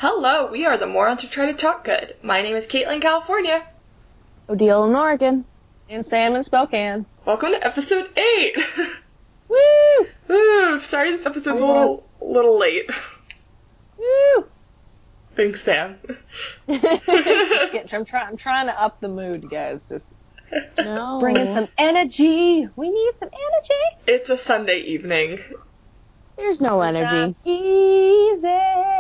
Hello, we are the Morons Who Try to Talk Good. My name is Caitlin, California. Odile in Oregon. And Sam in Spokane. Welcome to episode 8. Woo! Woo! Sorry this episode's a little late. Woo! Thanks, Sam. I'm trying to up the mood, guys. Just bring in some energy. We need some energy. It's a Sunday evening. There's no energy. Easy.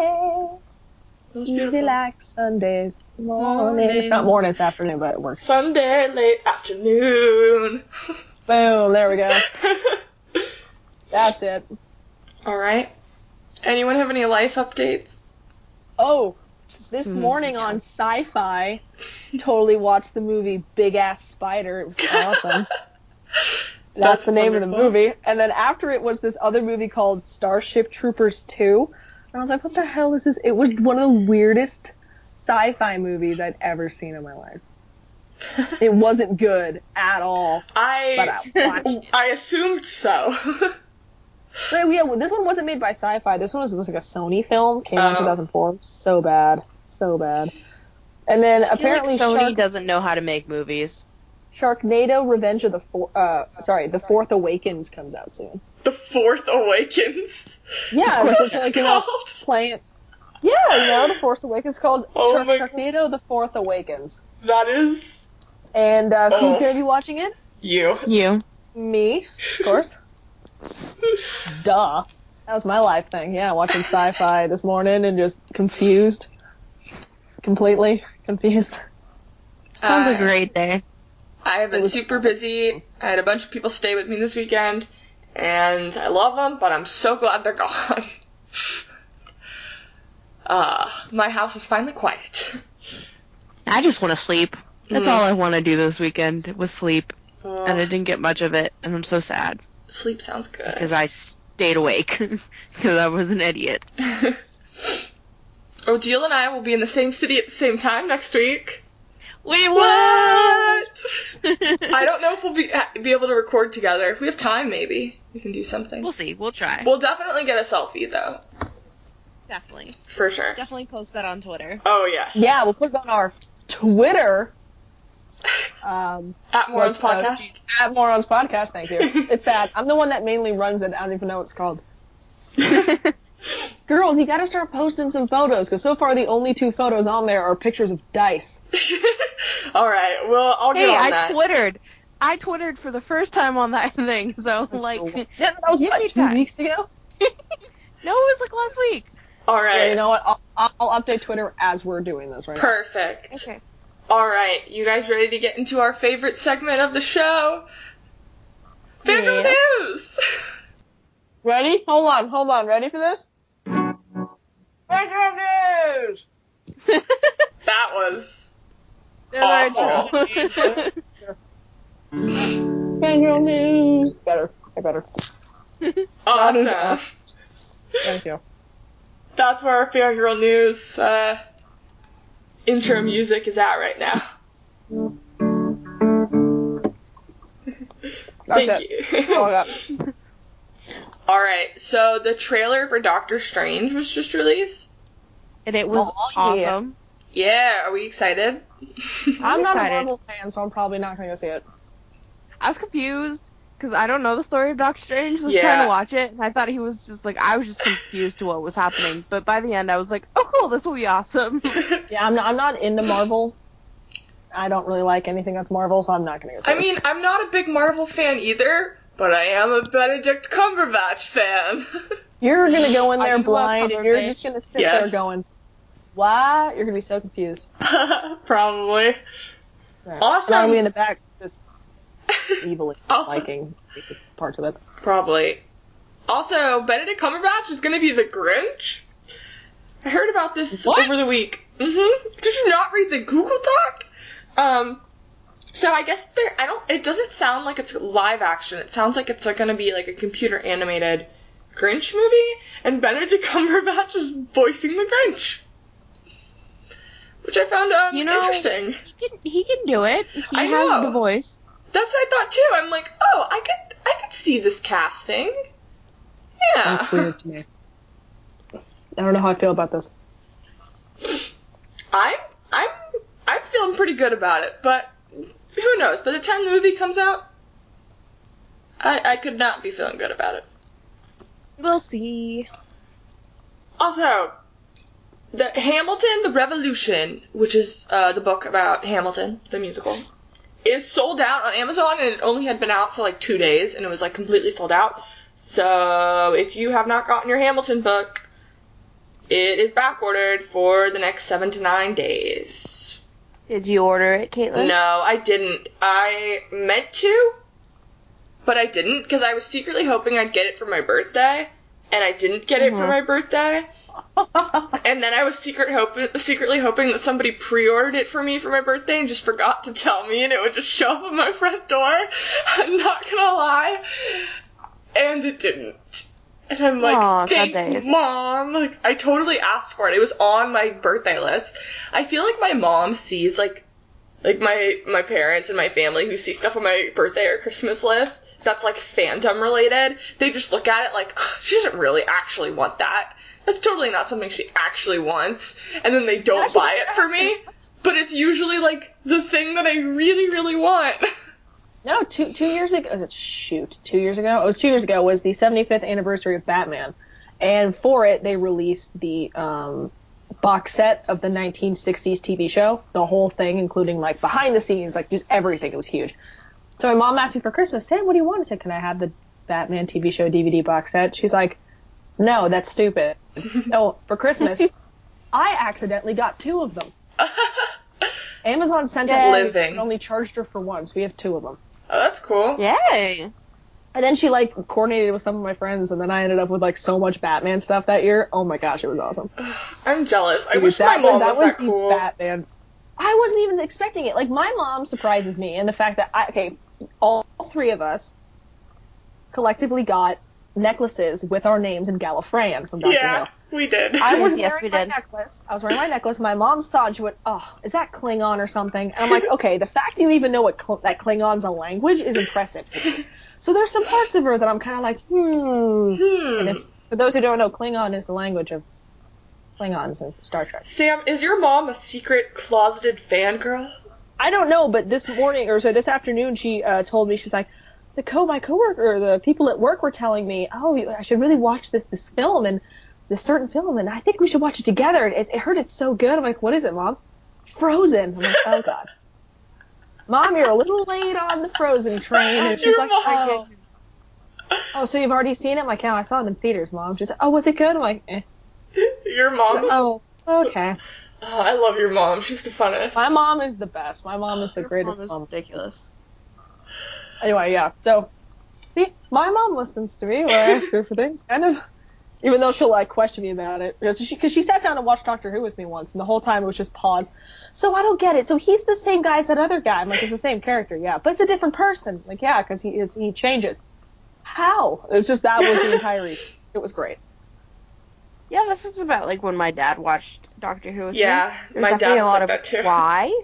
Easy like Sunday morning. It's not morning, it's afternoon, but it works. Sunday late afternoon. Boom, there we go. That's it. Alright. Anyone have any life updates? Oh, this morning on Sci-Fi, totally watched the movie Big Ass Spider. It was awesome. That's the name of the movie. And then after it was this other movie called Starship Troopers 2. And I was like, what the hell is this? It was one of the weirdest sci-fi movies I'd ever seen in my life. It wasn't good at all. But I watched it. I assumed so. But yeah, this one wasn't made by Sci-Fi. This one was like a Sony film. Came out in 2004. So bad. So bad. And then apparently Sony doesn't know how to make movies. Sharknado Revenge of the Fourth Awakens comes out soon. The Fourth Awakens? Yeah, that's what it's called? Playing. Yeah, The Force Awakens called Sharknado The Fourth Awakens. That is... And who's going to be watching it? You. Me, of course. Duh. That was my life thing. Yeah, watching Sci-Fi this morning and just confused. Completely confused. Sounds like a great day. I have been super busy. I had a bunch of people stay with me this weekend, and I love them, but I'm so glad they're gone. My house is finally quiet. I just want to sleep. That's all I want to do this weekend, was sleep. And I didn't get much of it, and I'm so sad. Sleep sounds good. Because I stayed awake. Because I was an idiot. Odile and I will be in the same city at the same time next week. Wait, what? I don't know if we'll be able to record together. If we have time, maybe we can do something. We'll see. We'll try. We'll definitely get a selfie, though. Definitely. For sure. Definitely post that on Twitter. Oh, yes. Yeah, we'll put it on our Twitter. At Morons Podcast. At Morons Podcast, thank you. It's sad. I'm the one that mainly runs it. I don't even know what it's called. Girls, you gotta start posting some photos, because so far the only 2 photos on there are pictures of dice. Alright, well, I'll get on that. I twittered for the first time on that thing, so, like... Yeah, that was, what, 2 weeks ago? No, it was, like, last week. Alright. Yeah, you know what, I'll update Twitter as we're doing this right now. Perfect. Okay. Alright, you guys ready to get into our favorite segment of the show? Fangirl News! Ready? Hold on. Ready for this? Fangirl News! That was awful. Fangirl News! Better. Awesome. Thank you. That's where our Fangirl News intro music is at right now. Thank you. Oh, I got. Alright, so the trailer for Doctor Strange was just released. And it was awesome. Yeah, are we excited? I'm not a Marvel fan, so I'm probably not going to go see it. I was confused, because I don't know the story of Doctor Strange. I was trying to watch it, and I thought he was just like, I was just confused to what was happening. But by the end, I was like, oh cool, this will be awesome. Yeah, I'm not into Marvel. I don't really like anything that's Marvel, so I'm not going to go see it. I mean, I'm not a big Marvel fan either, but I am a Benedict Cumberbatch fan. You're going to go in there blind, and you're just going to sit there going, what? You're going to be so confused. Probably. Right. Awesome. I'm going to be in the back, just evilly liking parts of it. Probably. Also, Benedict Cumberbatch is going to be the Grinch? I heard about this over the week. Did you not read the Google Doc? So I guess it doesn't sound like it's live action. It sounds like it's going to be like a computer animated Grinch movie, and Benedict Cumberbatch is voicing the Grinch. Which I found interesting. He can do it. He has the voice. That's what I thought too. I'm like, oh, I could see this casting. Yeah. That's weird to me. I don't know how I feel about this. pretty good about it, but who knows? By the time the movie comes out, I could not be feeling good about it. We'll see. Also, the Hamilton, the Revolution, which is the book about Hamilton, the musical, is sold out on Amazon, and it only had been out for like 2 days, and it was like completely sold out. So if you have not gotten your Hamilton book, it is backordered for the next 7 to 9 days. Did you order it, Caitlin? No, I didn't. I meant to, but I didn't, because I was secretly hoping I'd get it for my birthday, and I didn't get it for my birthday. And then I was secretly hoping that somebody pre-ordered it for me for my birthday and just forgot to tell me, and it would just show up at my front door. I'm not gonna lie. And it didn't. And I'm like, thanks, Mom. Like, I totally asked for it. It was on my birthday list. I feel like my mom sees, like my parents and my family who see stuff on my birthday or Christmas list that's, like, fandom related. They just look at it like, she doesn't really actually want that. That's totally not something she actually wants. And then they don't buy it for me. But it's usually, like, the thing that I really, really want. No, 2 years ago, 2 years ago? It was 2 years ago, was the 75th anniversary of Batman. And for it, they released the box set of the 1960s TV show. The whole thing, including, like, behind the scenes, like, just everything. It was huge. So my mom asked me for Christmas, Sam, what do you want? I said, can I have the Batman TV show DVD box set? She's like, no, that's stupid. Oh, for Christmas, I accidentally got 2 of them. Amazon sent us and only charged her for 1, so we have 2 of them. Oh, that's cool. Yay. And then she, like, coordinated with some of my friends, and then I ended up with, like, so much Batman stuff that year. Oh my gosh, it was awesome. I'm jealous. I wish my mom was that cool. Batman. I wasn't even expecting it. Like, my mom surprises me in the fact that, all 3 of us collectively got necklaces with our names in Gallifreyan from Dr. Who. Yeah, we did. I was wearing my necklace. My mom saw it and she went, oh, is that Klingon or something? And I'm like, okay, the fact you even know that Klingon's a language is impressive to me. So there's some parts of her that I'm kind of like, And for those who don't know, Klingon is the language of Klingons in Star Trek. Sam, is your mom a secret closeted fangirl? I don't know, but this afternoon, she told me, she's like, my coworker, the people at work were telling me, oh, I should really watch this film and this certain film, and I think we should watch it together. I heard it's so good. I'm like, what is it, Mom? Frozen. I'm like, oh God. Mom, you're a little late on the Frozen train. And she's like, oh, so you've already seen it? I'm like, yeah, I saw it in theaters, Mom. She's like, oh, was it good? I'm like, eh. Your mom? Oh, okay. Oh, I love your mom. She's the funnest. My mom is the best. My mom is the greatest mom. Ridiculous. Anyway, yeah. So, see, my mom listens to me when I ask her for things, kind of. Even though she'll, like, question me about it. Because she sat down and watched Doctor Who with me once, and the whole time it was just pause. So I don't get it. So he's the same guy as that other guy. I'm like, it's the same character, yeah. But it's a different person. Like, yeah, because he changes. How? It was just, that was the entire reason. It was great. Yeah, this is about, like, when my dad watched Doctor Who with me. Yeah, my dad was like that too. Why?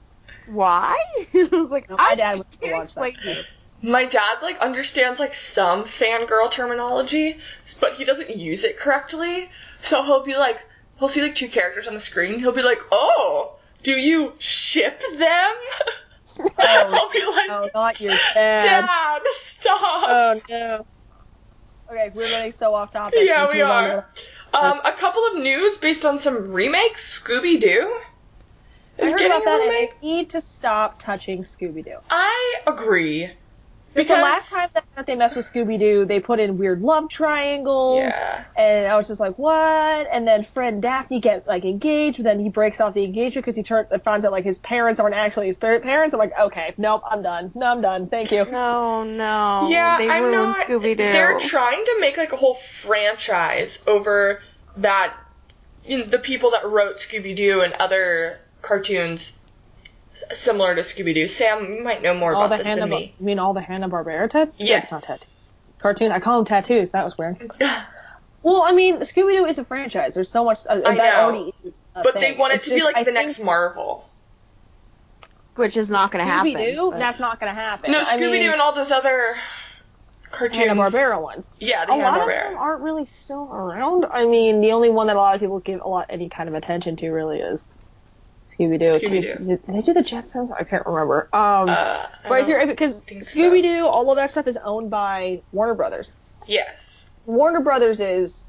I was like, my dad would watch that. My dad, like, understands, like, some fangirl terminology, but he doesn't use it correctly. So he'll see, like, 2 characters on the screen. He'll be like, oh, do you ship them? I'll be like, no, not your dad. Dad, stop. Oh, no. Okay, we're getting so off topic. Yeah, we are. A couple of news based on some remakes. Scooby-Doo is getting a remake. And they need to stop touching Scooby-Doo. I agree. Because the last time that they messed with Scooby-Doo, they put in weird love triangles. Yeah. And I was just like, what? And then Fred and Daphne get, like, engaged, but then he breaks off the engagement because he finds out, like, his parents aren't actually his parents. I'm like, okay, nope, I'm done. No, I'm done. Thank you. No. Yeah, they ruined Scooby-Doo. They're trying to make, like, a whole franchise over that, the people that wrote Scooby-Doo and other cartoons similar to Scooby-Doo. Sam, you might know more about this than me. You mean all the Hanna-Barbera tattoos? Yes. Not tattoos. Cartoon. I call them tattoos. That was weird. Well, I mean, Scooby-Doo is a franchise. There's so much. I know. That already is a but thing. They want it to be like the next Marvel. Which is not going to happen. Scooby-Doo? That's not going to happen. No, Scooby-Doo and all those other cartoons. Hanna-Barbera ones. Yeah, the Hanna-Barbera. A lot of them aren't really still around. I mean, the only one that a lot of people give any kind of attention to really is Scooby-Doo. Scooby-Doo. Did they do the Jetsons? I can't remember. Right here, because Scooby-Doo, all of that stuff is owned by Warner Brothers. Yes. Warner Brothers is,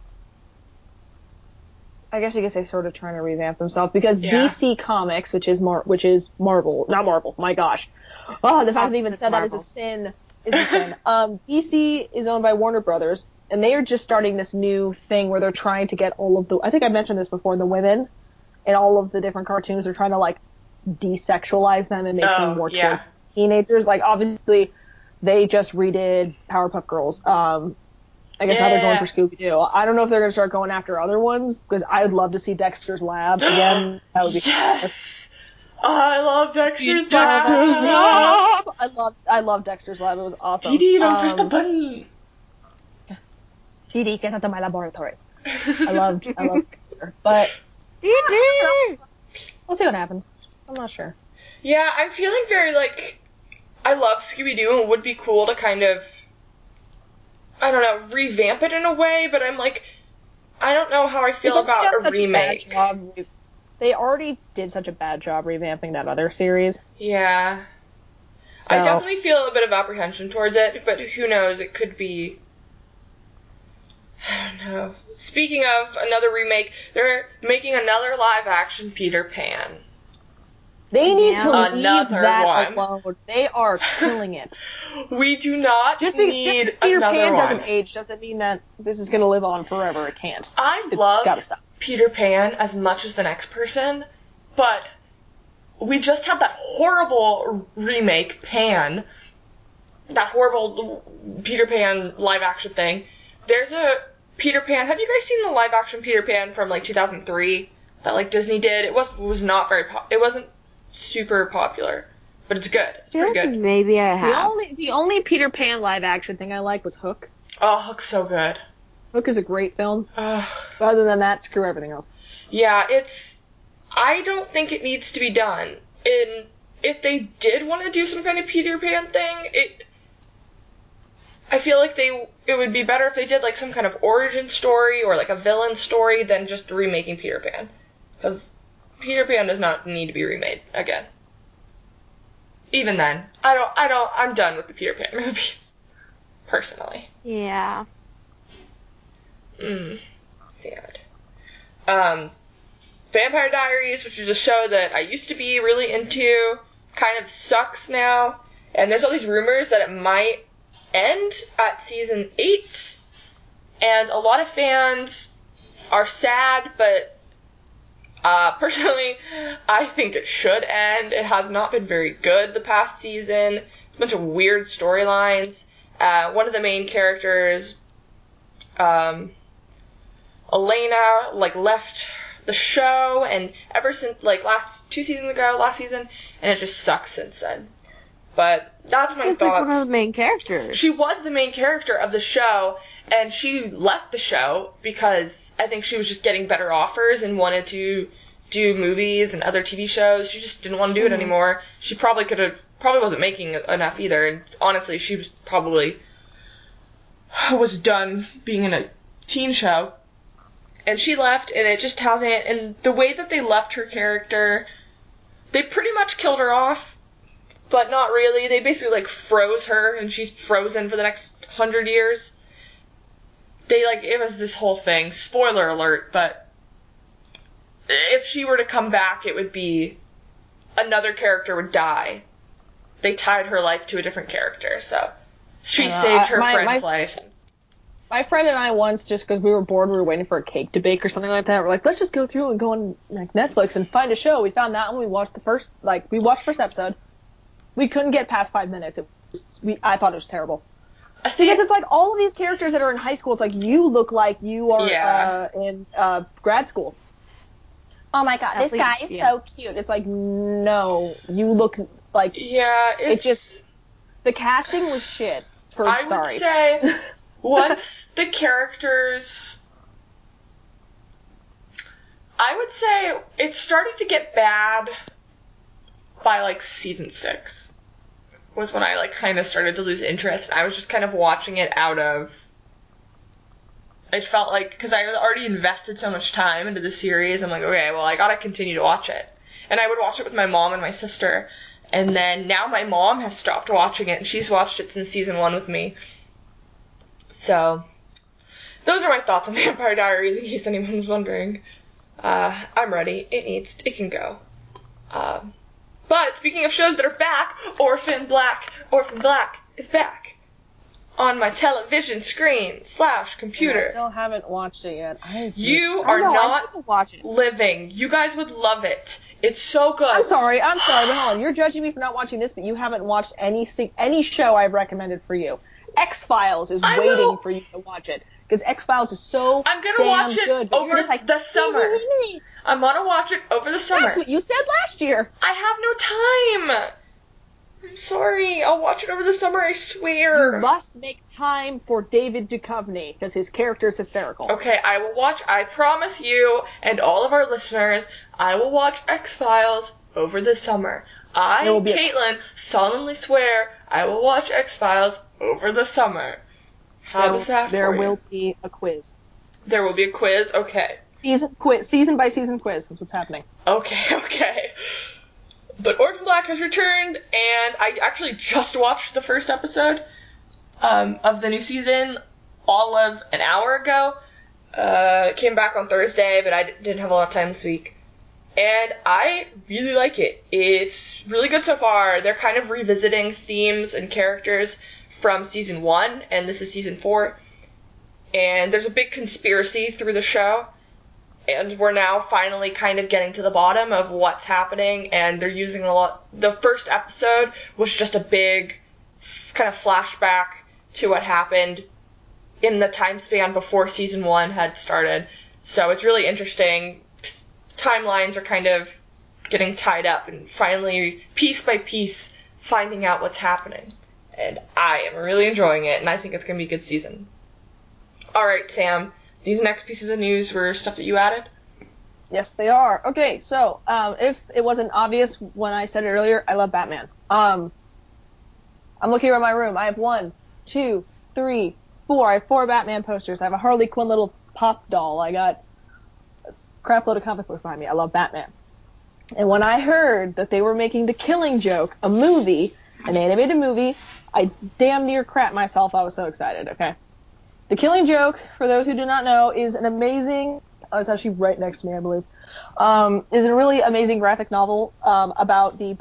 I guess you could say, sort of trying to revamp themselves, because DC Comics, which is Marvel, not Marvel, my gosh. Oh, the fact that I even said Marvel. That is a sin. DC is owned by Warner Brothers, and they are just starting this new thing where they're trying to get all of the, I think I mentioned this before, the women in all of the different cartoons, they're trying to, like, desexualize them and make them more towards teenagers. Like, obviously, they just redid Powerpuff Girls. I guess now they're going for Scooby-Doo. I don't know if they're going to start going after other ones, because I would love to see Dexter's Lab again. That would be yes! I love Dexter's Lab! I love Dexter's Lab. It was awesome. Dee, don't press the button! Dee, get out of my laboratory. I love Dexter. But Dee! We'll see what happens. I'm not sure. Yeah, I'm feeling very, like, I love Scooby-Doo, and it would be cool to kind of, I don't know, revamp it in a way, but I'm like, I don't know how I feel about a remake. They already did such a bad job revamping that other series. Yeah. So. I definitely feel a bit of apprehension towards it, but who knows, it could be, I don't know. Speaking of another remake, they're making another live-action Peter Pan. They need to leave that alone. They are killing it. We do not need just Peter Pan doesn't age doesn't mean that this is going to live on forever. It can't. I love Peter Pan as much as the next person, but we just had that horrible remake, Pan. That horrible Peter Pan live-action thing. There's a Peter Pan. Have you guys seen the live-action Peter Pan from, like, 2003 that, like, Disney did? It was not very it wasn't super popular, but it's good. It's pretty good. Maybe I have. The only Peter Pan live action thing I like was Hook. Oh, Hook's so good. Hook is a great film. But other than that, screw everything else. Yeah, I don't think it needs to be done. And if they did want to do some kind of Peter Pan thing, I feel like it would be better if they did, like, some kind of origin story or, like, a villain story than just remaking Peter Pan. Because Peter Pan does not need to be remade again. Even then, I'm done with the Peter Pan movies. Personally. Yeah. Sad. Vampire Diaries, which is a show that I used to be really into, kind of sucks now. And there's all these rumors that it might end at season 8. And a lot of fans are sad, but personally, I think it should end. It has not been very good the past season. A bunch of weird storylines. One of the main characters, Elena, like, left the show, and ever since, like, last season, and it just sucks since then. But that's my thoughts. Like one of the main characters. She was the main character of the show, and she left the show because I think she was just getting better offers and wanted to do movies and other TV shows. She just didn't want to do it anymore. She probably wasn't making enough either, and honestly, she was done being in a teen show. And she left, and it just hasn't, and the way that they left her character, they pretty much killed her off, but not really. They basically, like, froze her, and she's frozen for the next 100 years. It was this whole thing. Spoiler alert, but if she were to come back, it would be another character would die. They tied her life to a different character, so she saved her friend's life. My friend and I once, just because we were bored, we were waiting for a cake to bake or something like that. We're like, let's just go through and go on, like, Netflix and find a show. We found that one. We watched first episode. We couldn't get past 5 minutes. I thought it was terrible. Because it's like all of these characters that are in high school, it's like you look like you are in grad school. Oh my god, this guy is so cute. It's like, no, you look like... Yeah, it's just... The casting was shit. I would say, once the characters... I would say it started to get bad by, like, season 6. Was when I, like, kind of started to lose interest. I was just kind of watching it out of... It felt like... Because I had already invested so much time into the series, I'm like, okay, well, I gotta continue to watch it. And I would watch it with my mom and my sister. And then now my mom has stopped watching it, and she's watched it since season 1 with me. So, those are my thoughts on Vampire Diaries, in case anyone was wondering. I'm ready. It can go. But speaking of shows that are back, Orphan Black is back on my television screen / computer. And I still haven't watched it yet. You are not to watch it. living. You guys would love it. It's so good. I'm sorry, but hold on. You're judging me for not watching this, but you haven't watched any show I've recommended for you. X-Files is waiting for you to watch it. Because X-Files is so I'm gonna watch it good, over the summer. I'm gonna watch it over the summer. That's what you said last year. I have no time. I'm sorry. I'll watch it over the summer, I swear. You must make time for David Duchovny, because his character is hysterical. Okay, I promise you, and all of our listeners, I will watch X-Files over the summer. Caitlin, solemnly swear I will watch X-Files over the summer. How does that There for you? will be a quiz. There will be a quiz? Okay. Season by season quiz. That's what's happening. Okay. But Orphan Black has returned, and I actually just watched the first episode of the new season all of an hour ago. It came back on Thursday, but I didn't have a lot of time this week. And I really like it. It's really good so far. They're kind of revisiting themes and characters from season 1, and this is season 4. And there's a big conspiracy through the show. And we're now finally kind of getting to the bottom of what's happening, and they're using a lot. The first episode was just a big kind of flashback to what happened in the time span before season 1 had started. So it's really interesting. Timelines are kind of getting tied up, and finally, piece by piece, finding out what's happening. And I am really enjoying it, and I think it's going to be a good season. Alright, Sam. These next pieces of news were stuff that you added? Yes, they are. Okay, so, if it wasn't obvious when I said it earlier, I love Batman. I'm looking around my room. I have 1, 2, 3, 4. I have 4 Batman posters. I have a Harley Quinn little pop doll. I got a crap load of comic books behind me. I love Batman. And when I heard that they were making The Killing Joke a movie, an animated movie, I damn near crapped myself. I was so excited, okay? The Killing Joke, for those who do not know, is an amazing, it's actually right next to me, I believe, is a really amazing graphic novel about the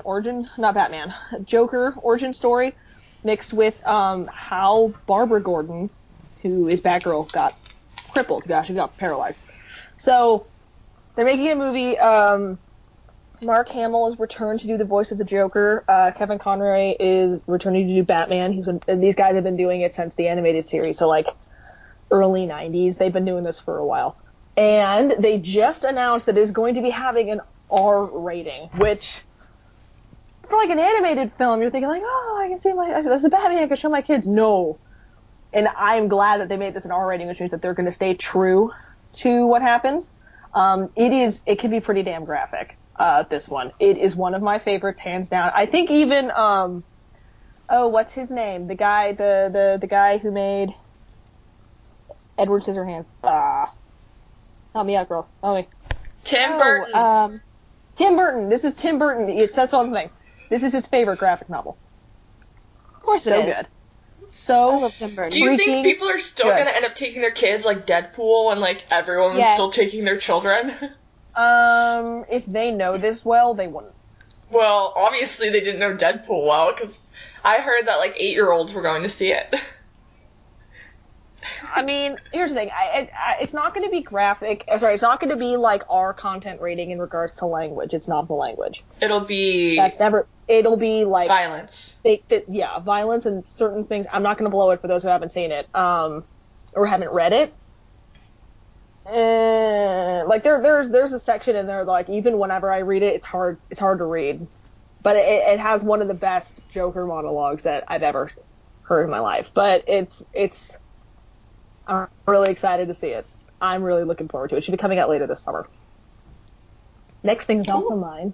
Joker origin story, mixed with how Barbara Gordon, who is Batgirl, got crippled. She got paralyzed. So, they're making a movie. Mark Hamill has returned to do the voice of the Joker. Kevin Conroy is returning to do Batman. These guys have been doing it since the animated series, so like early 90s. They've been doing this for a while. And they just announced that it's going to be having an R rating, which for like an animated film, you're thinking like, oh, I can see this is Batman, I can show my kids. No. And I'm glad that they made this an R rating, which means that they're going to stay true to what happens. It can be pretty damn graphic. This one. It is one of my favorites, hands down. I think even, what's his name? The guy, the guy who made Edward Scissorhands. Help me out, girls. Help me. Tim Burton. Tim Burton. This is Tim Burton. It says something. This is his favorite graphic novel. Of course so it is. Good. So I love Tim Burton. Do you think people are still going to end up taking their kids like Deadpool when like everyone was still taking their children? If they know this well, they wouldn't. Well, obviously they didn't know Deadpool well, because I heard that like 8-year-olds were going to see it. I mean, here's the thing. It's not going to be graphic. Sorry, it's not going to be like our content rating in regards to language. It's not the language. It'll be like violence. Violence and certain things. I'm not going to blow it for those who haven't seen it, or haven't read it. Like there's a section in there like even whenever I read it, it's hard to read, but it has one of the best Joker monologues that I've ever heard in my life. But I'm really excited to see it. I'm really looking forward to it. It should be coming out later this summer. Next thing is also mine.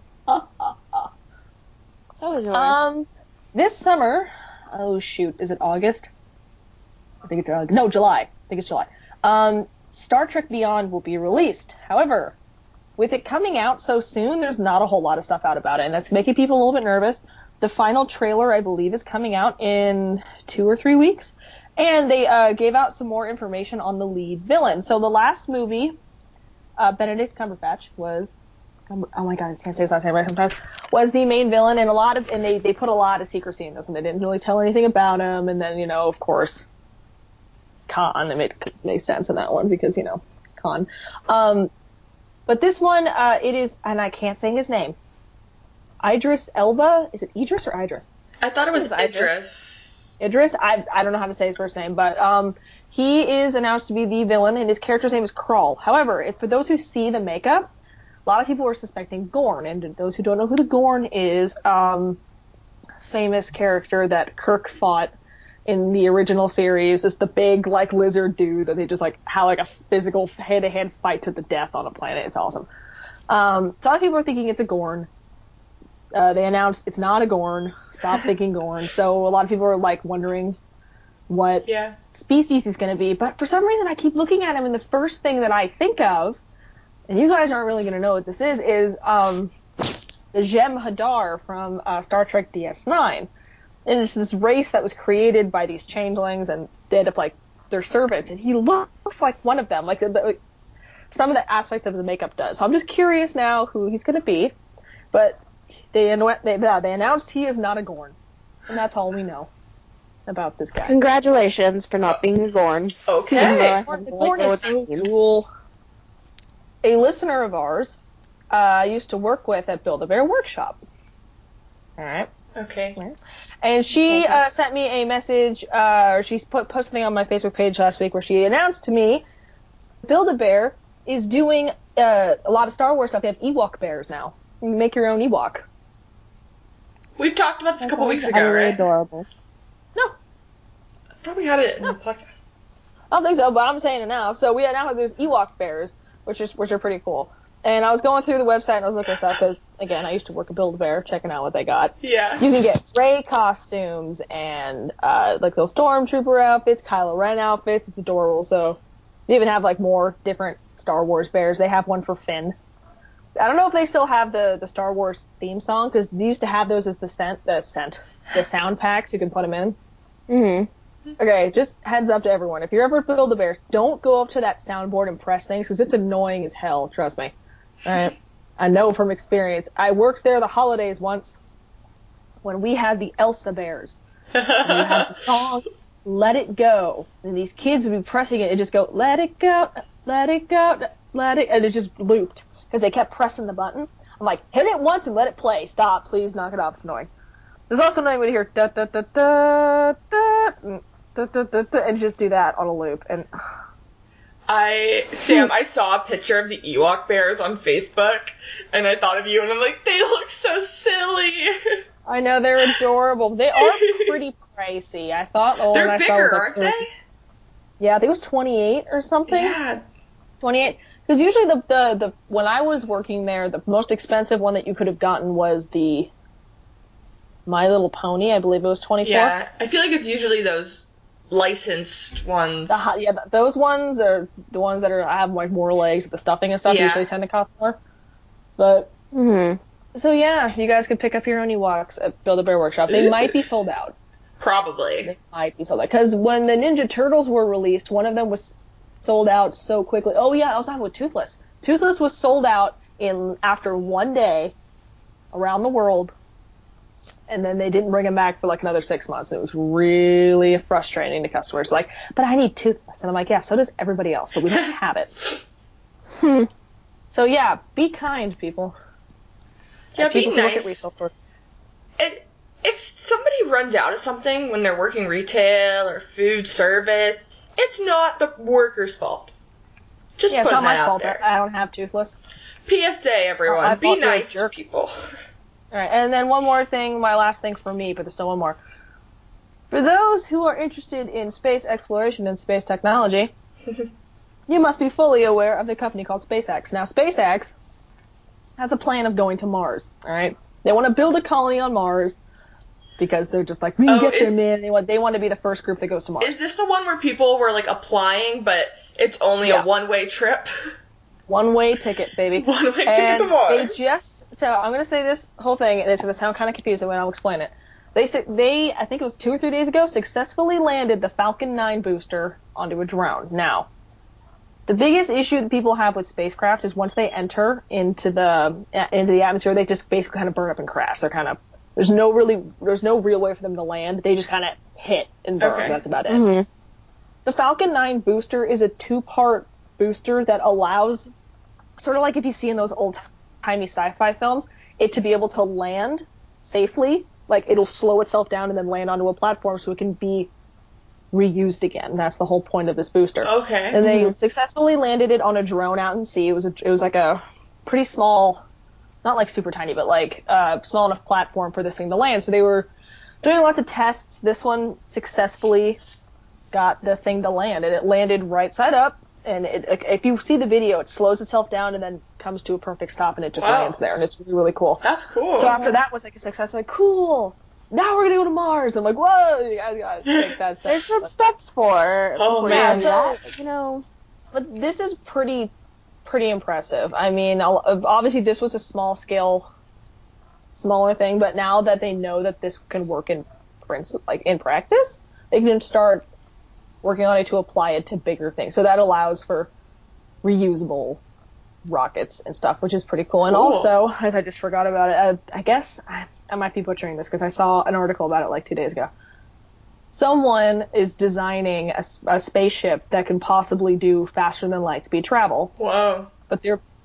That was yours. This summer, oh shoot, is it August? I think it's July. I think it's July. Star Trek Beyond will be released. However, with it coming out so soon, there's not a whole lot of stuff out about it, and that's making people a little bit nervous. The final trailer, I believe, is coming out in 2 or 3 weeks, and they gave out some more information on the lead villain. So the last movie, Benedict Cumberbatch was, oh my god, I can't say his last name right sometimes, was the main villain, and they put a lot of secrecy in this one. They didn't really tell anything about him, and then, of course, Khan, it made sense in that one because, Khan. But this one, it is, and I can't say his name, Idris Elba. Is it Idris or Idris? I thought it was Idris. Idris? I don't know how to say his first name, but he is announced to be the villain, and his character's name is Krull. However, for those who see the makeup, a lot of people are suspecting Gorn, and those who don't know who the Gorn is, famous character that Kirk fought in the original series, is the big, lizard dude that they just, have, a physical hand-to-hand fight to the death on a planet. It's awesome. So a lot of people are thinking it's a Gorn. They announced it's not a Gorn. Stop thinking Gorn. So a lot of people are, wondering what species he's going to be. But for some reason, I keep looking at him, and the first thing that I think of, and you guys aren't really going to know what this is the Jem'Hadar from Star Trek DS9. And it's this race that was created by these changelings, and they end up, their servants. And he looks like one of them. Some of the aspects of the makeup does. So I'm just curious now who he's going to be. But they announced he is not a Gorn. And that's all we know about this guy. Congratulations for not being a Gorn. Okay. Gorn is so cool. A listener of ours used to work with at Build-A-Bear Workshop. All right. Okay. And she sent me a message, or she posted something on my Facebook page last week where she announced to me Build-A-Bear is doing a lot of Star Wars stuff. They have Ewok bears now. You can make your own Ewok. We've talked about this a couple weeks ago, really right? Adorable. No. I thought we had it in the podcast. I don't think so, but I'm saying it now. So we now have those Ewok bears, which are pretty cool. And I was going through the website and I was looking at stuff because, again, I used to work at Build-A-Bear, checking out what they got. Yeah. You can get Rey costumes and, those Stormtrooper outfits, Kylo Ren outfits. It's adorable. So they even have, more different Star Wars bears. They have one for Finn. I don't know if they still have the Star Wars theme song, because they used to have those as the sound packs. You can put them in. Mm-hmm. Okay, just heads up to everyone. If you're ever Build-A-Bear, don't go up to that soundboard and press things, because it's annoying as hell, trust me. Alright? I know from experience. I worked there the holidays once when we had the Elsa Bears. And you had the song, Let It Go. And these kids would be pressing it and just go, let it go, let it go, let it, and it just looped. Because they kept pressing the button. I'm like, hit it once and let it play. Stop, please, knock it off. It's annoying. There's also annoying when you hear da da da da da da da da da, and just do that on a loop. And Sam, I saw a picture of the Ewok bears on Facebook, and I thought of you, and I'm like, they look so silly. I know, they're adorable. They are pretty pricey. I thought the one they're I bigger, saw was aren't they? Yeah, I think it was 28 or something. Yeah. 28. Because usually the when I was working there, the most expensive one that you could have gotten was the My Little Pony. I believe it was 24. Yeah, I feel like it's usually those licensed ones. Those ones are the ones that have more legs, the stuffing and stuff. Yeah. Usually tend to cost more. But so yeah, you guys can pick up your own Ewoks at Build-A-Bear Workshop. They might be sold out. Probably. They might be sold out, because when the Ninja Turtles were released, one of them was sold out so quickly. Oh yeah, I also have with Toothless. Toothless was sold out after one day around the world, and then they didn't bring him back for another 6 months. It was really frustrating to customers. But I need Toothless, and I'm like, yeah, so does everybody else, but we don't have it. So yeah, be kind, people. Yeah, be people nice. Look at resale stores. If somebody runs out of something when they're working retail or food service, it's not the worker's fault. Just it's putting not my that out fault. there. I don't have Toothless. PSA, everyone. Be nice to people. Alright, and then one more thing, my last thing for me, but there's still one more. For those who are interested in space exploration and space technology, you must be fully aware of the company called SpaceX. Now, SpaceX has a plan of going to Mars, alright? They want to build a colony on Mars, because they're just like, we can get there, man. They want to be the first group that goes to Mars. Is this the one where people were, applying, but it's only a one-way trip? One-way ticket, baby. One-way ticket to Mars. So I'm going to say this whole thing, and it's going to sound kind of confusing when I'll explain it. I think it was 2 or 3 days ago, successfully landed the Falcon 9 booster onto a drone. Now, the biggest issue that people have with spacecraft is once they enter into the atmosphere, they just basically kind of burn up and crash. They're kind of, there's no real way for them to land. They just kind of hit and burn. Okay. That's about it. Mm-hmm. The Falcon 9 booster is a 2-part booster that allows, sort of like if you see in those old-timey sci-fi films, it to be able to land safely. Like, it'll slow itself down and then land onto a platform so it can be reused again. That's the whole point of this booster. Okay. And they successfully landed it on a drone out in sea. It was like a pretty small, not like super tiny, but like small enough platform for this thing to land. So they were doing lots of tests. This one successfully got the thing to land, and it landed right side up. And if you see the video, it slows itself down and then comes to a perfect stop, and it just lands there, and it's really, really cool. That's cool. So after that was like a success, like, cool, now we're gonna go to Mars. I'm like, whoa, you guys, like, there's some steps for. Oh man, But this is pretty impressive. I mean, obviously this was a smaller thing, but now that they know that this can work in practice, they can start working on it to apply it to bigger things. So that allows for reusable rockets and stuff, which is pretty cool. And also, as I just forgot about it, I guess I might be butchering this because I saw an article about it like 2 days ago. Someone is designing a spaceship that can possibly do faster than light speed travel. Whoa. But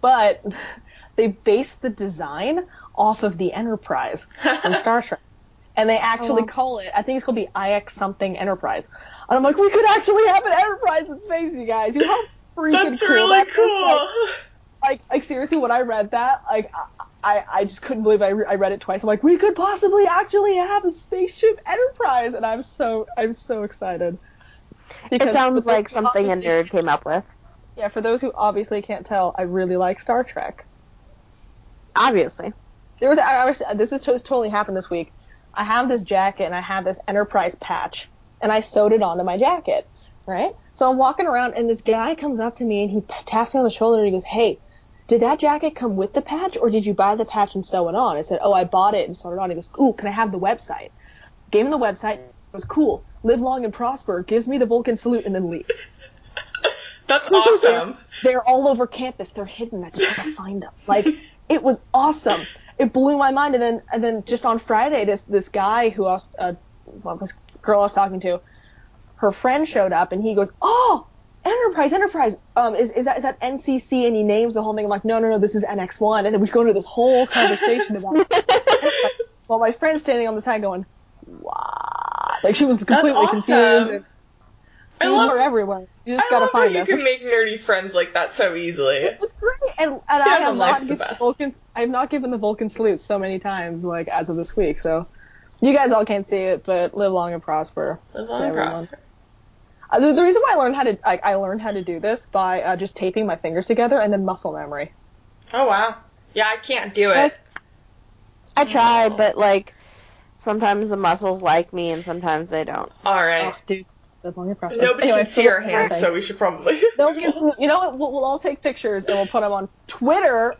they based the design off of the Enterprise from Star Trek. And they actually call it, I think it's called the IX something Enterprise. And I'm like, we could actually have an Enterprise in space, you guys. You know how freaking That's really cool. Like seriously, when I read that, like, I just couldn't believe I read it twice. I'm like, we could possibly actually have a spaceship Enterprise, and I'm so excited. It sounds like something a nerd came up with. Yeah, for those who obviously can't tell, I really like Star Trek. Obviously. This has totally happened this week. I have this jacket and I have this Enterprise patch, and I sewed it onto my jacket, right? So I'm walking around, and this guy comes up to me and he taps me on the shoulder and he goes, "Hey, did that jacket come with the patch, or did you buy the patch and sew it on?" I said, "Oh, I bought it and sewed it on." He goes, "Ooh, can I have the website?" Gave him the website. He goes, "Cool, live long and prosper." Gives me the Vulcan salute and then leaves. That's awesome. They're all over campus. They're hidden. I just gotta find them. Like, it was awesome. It blew my mind. And then just on Friday, this guy who this girl I was talking to, her friend showed up, and he goes, "Oh, Enterprise. Is that NCC?" And he names the whole thing. I'm like, no, this is NX1. And then we go into this whole conversation about it. While my friend's standing on the side going, "What?" Like, she was completely confused. And I love her everywhere. You just gotta find us. You can make nerdy friends like that so easily. It was great, and I have not given the Vulcan salute so many times, like, as of this week. So you guys all can't see it, but live long and prosper. Live long and prosper. The reason why I learned how to do this by just taping my fingers together and then muscle memory. Oh wow! Yeah, I can't do it. I tried, but like sometimes the muscles like me and sometimes they don't. All right, dude. Nobody can see our hands, so we should probably. You know what? We'll all take pictures and we'll put them on Twitter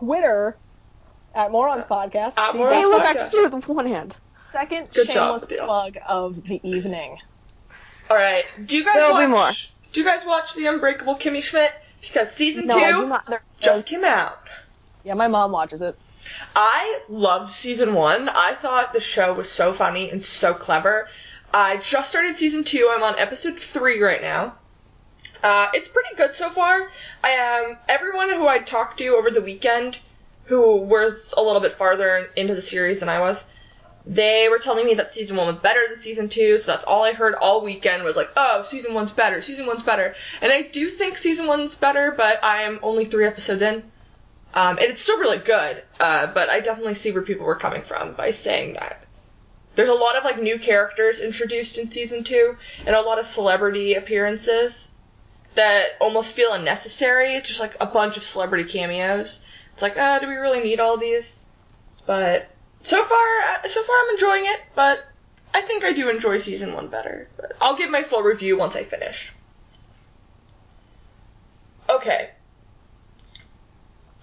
at Morons Podcast. Hey, look, I can do it with one hand. Second shameless plug of the evening. All right, do you guys watch The Unbreakable Kimmy Schmidt? Because season 2 just came out. Yeah, my mom watches it. I loved season 1. I thought the show was so funny and so clever. I just started season 2. I'm on episode 3 right now. It's pretty good so far. Everyone who I talked to over the weekend, who was a little bit farther into the series than I was, they were telling me that season 1 was better than season 2, so that's all I heard all weekend was like, oh, season 1's better. And I do think season 1's better, but I am only 3 episodes in. And it's still really good, but I definitely see where people were coming from by saying that. There's a lot of, like, new characters introduced in season 2, and a lot of celebrity appearances that almost feel unnecessary. It's just, like, a bunch of celebrity cameos. It's like, do we really need all these? But so far I'm enjoying it, but I think I do enjoy season 1 better. But I'll give my full review once I finish. Okay.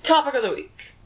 topic of the week,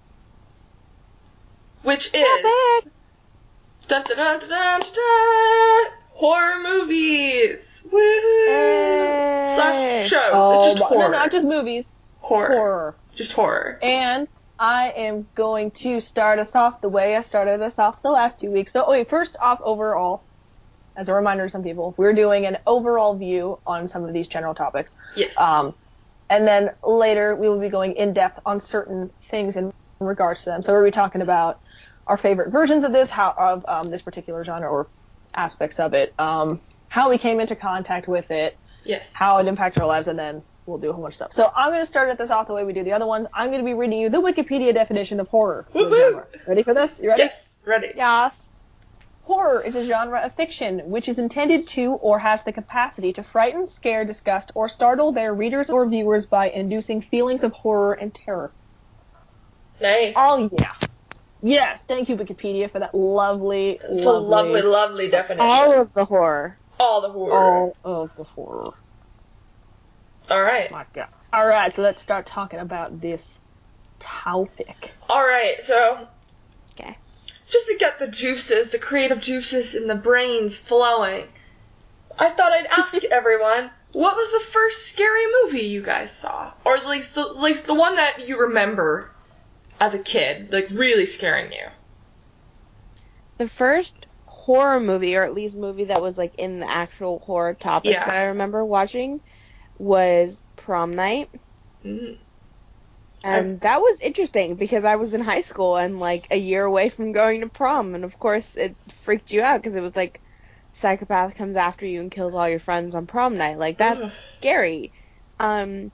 which is dun, dun, dun, dun, dun, dun, horror movies. Woohoo! Slash shows. It's just horror. No, not just movies. Horror. Just horror. And I am going to start us off the way I started us off the last 2 weeks. So, first off, overall, as a reminder to some people, we're doing an overall view on some of these general topics. Yes. And then later we will be going in depth on certain things in regards to them. So we'll be talking about our favorite versions of this, this particular genre or aspects of it, how we came into contact with it, yes, how it impacted our lives, and then we'll do a whole bunch of stuff. So I'm going to start this off the way we do the other ones. I'm going to be reading you the Wikipedia definition of horror. Ready for this? You ready? Yes, ready. Yes. Horror is a genre of fiction which is intended to or has the capacity to frighten, scare, disgust, or startle their readers or viewers by inducing feelings of horror and terror. Nice. Oh, yeah. Yes, thank you, Wikipedia, for that lovely, it's a lovely definition. All of the horror. All the horror. All of the horror. All right. My God. All right, so let's start talking about this topic. All right, so... Okay. Just to get the juices, the creative juices in the brains flowing, I thought I'd ask everyone, what was the first scary movie you guys saw? Or at least the one that you remember as a kid, like really scaring you. The first horror movie, or at least movie that was like in the actual horror topic that I remember watching, was Prom Night. Mm. And that was interesting because I was in high school and like a year away from going to prom, and of course it freaked you out because it was like psychopath comes after you and kills all your friends on prom night. Like that's scary. But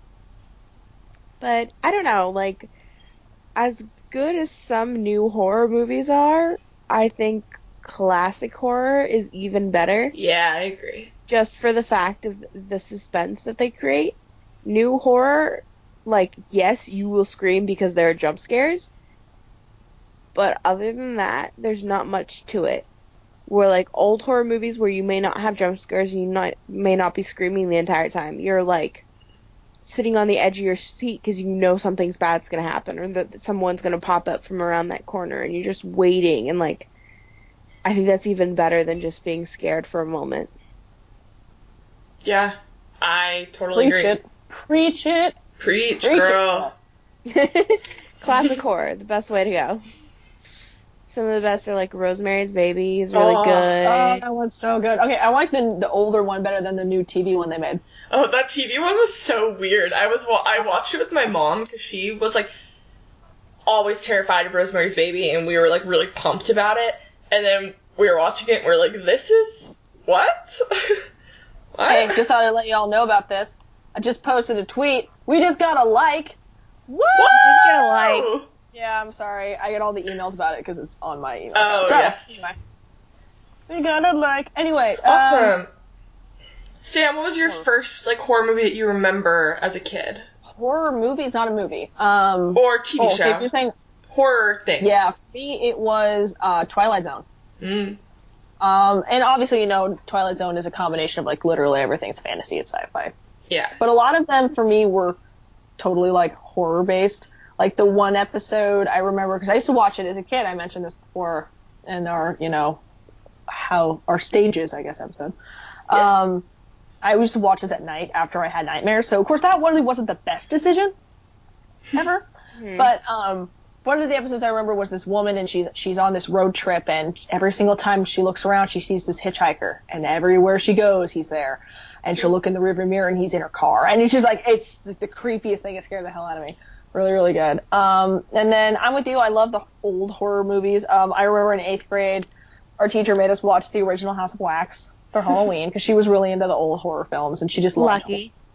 I don't know, like as good as some new horror movies are, I think classic horror is even better. Yeah, I agree. Just for the fact of the suspense that they create. New horror, like, yes, you will scream because there are jump scares, but other than that, there's not much to it. Where, like, old horror movies where you may not have jump scares and you may not be screaming the entire time. You're, like, sitting on the edge of your seat because you know something's bad's gonna happen or that someone's gonna pop up from around that corner and you're just waiting, and, like, I think that's even better than just being scared for a moment. Yeah, I totally agree. Preach it. Preach, girl. Classic horror, the best way to go. Some of the best are like Rosemary's Baby is really good. Oh, that one's so good. Okay, I like the older one better than the new TV one they made. Oh, that TV one was so weird. I watched it with my mom because she was like always terrified of Rosemary's Baby, and we were like really pumped about it. And then we were watching it, and we were like, "This is what?" What? Hey, just thought I'd let y'all know about this. I just posted a tweet. We just got a like. What? We did get a like. Yeah, I'm sorry. I get all the emails about it because it's on my email. Oh, yes. Anyway. We got a like. Anyway. Awesome. Sam, what was your first like horror movie that you remember as a kid? Horror movie is not a movie. Or TV show. Okay, you're saying horror thing. Yeah, for me it was Twilight Zone. Mm. And obviously, you know, Twilight Zone is a combination of like literally everything's fantasy and sci-fi. Yeah. But a lot of them for me were totally like horror based. Like the one episode I remember, because I used to watch it as a kid. I mentioned this before in our, you know, our stages, I guess, episode. Yes. I used to watch this at night after I had nightmares. So of course that really wasn't the best decision ever. But one of the episodes I remember was this woman, and she's on this road trip, and every single time she looks around, she sees this hitchhiker, and everywhere she goes, he's there. And she'll look in the rearview mirror, and he's in her car. And it's just like, it's the creepiest thing. It scared the hell out of me. Really, really good. And then I'm with you. I love the old horror movies. I remember in 8th grade, our teacher made us watch the original House of Wax for Halloween because she was really into the old horror films, and she just loved